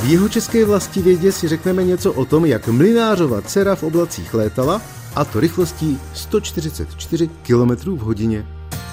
V jihočeské Vlastivědě si řekneme něco o tom, jak mlynářova dcera v oblacích létala, a to rychlostí 144 km v hodině.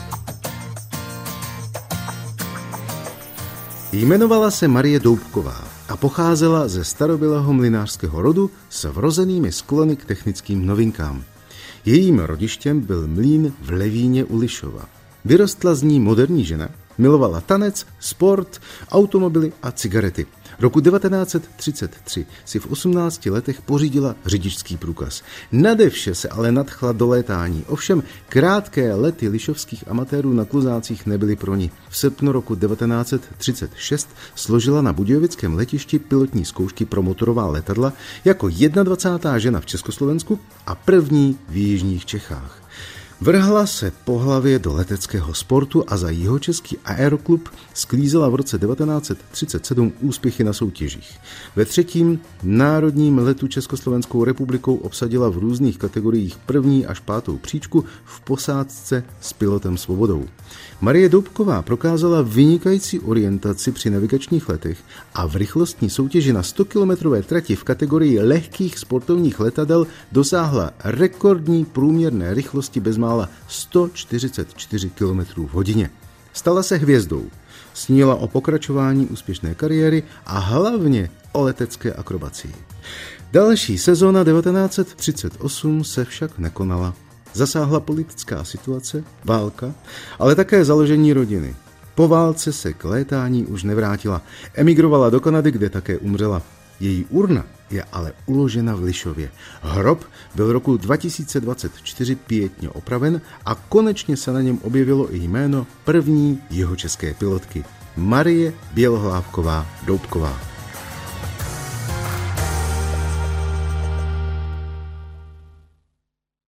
Jmenovala se Marie Doubková a pocházela ze starobylého mlynářského rodu s vrozenými sklony k technickým novinkám. Jejím rodištěm byl mlýn v Levíně u Lišova. Vyrostla z ní moderní žena, milovala tanec, sport, automobily a cigarety. Roku 1933 si v 18 letech pořídila řidičský průkaz. Nade vše se ale nadchla do létání. Ovšem krátké lety lišovských amatérů na kluzácích nebyly pro ní. V srpnu roku 1936 složila na budějovickém letišti pilotní zkoušky pro motorová letadla jako 21. žena v Československu a první v jižních Čechách. Vrhla se po hlavě do leteckého sportu a za jihočeský aeroklub sklízela v roce 1937 úspěchy na soutěžích. Ve 3. národním letu Československou republikou obsadila v různých kategoriích 1. až 5. příčku v posádce s pilotem Svobodou. Marie Doubková prokázala vynikající orientaci při navigačních letech a v rychlostní soutěži na 100-kilometrové trati v kategorii lehkých sportovních letadel dosáhla rekordní průměrné rychlosti bezmála 144 km v hodině. Stala se hvězdou. Snila o pokračování úspěšné kariéry a hlavně o letecké akrobacii. Další sezóna 1938 se však nekonala. Zasáhla politická situace, válka, ale také založení rodiny. Po válce se k létání už nevrátila. Emigrovala do Kanady, kde také umřela. Její urna je ale uložena v Lišově. Hrob byl roku 2024 pietně opraven a konečně se na něm objevilo i jméno první jihočeské pilotky Marie Bělohlávková Doubková.